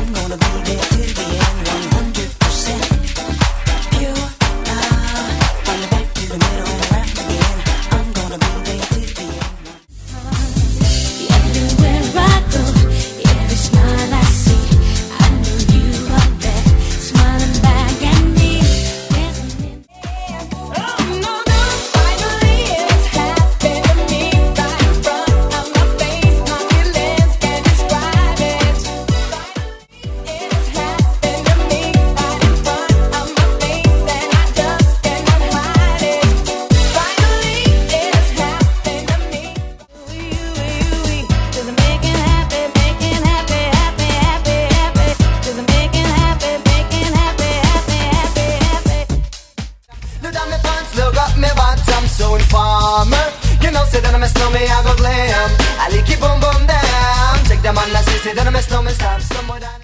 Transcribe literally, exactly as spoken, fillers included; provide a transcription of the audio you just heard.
I'm gonna be there till the end, one hundred percent pure love. From the back to the middle and around again, I'm gonna be there till the end. Everywhere I go, every smile I see, I know you are there, smiling back at me. Oh no, no, finally it's happened to me right in front of my face. My feelings can't describe it. Finally it's happened to me right in front of my face, and I just cannot hide it. Finally it's happened to me. Does it make it happy, make it happy, happy, happy, happy? Does it make it happy, make it happy, happy, happy, happy? Look down my pants, look up my bottom, so informer. You know, say that I'm a snowman, I go glam. I like it boom boom down. Take them on, I say, say that I'm a snowman, stop somewhere down.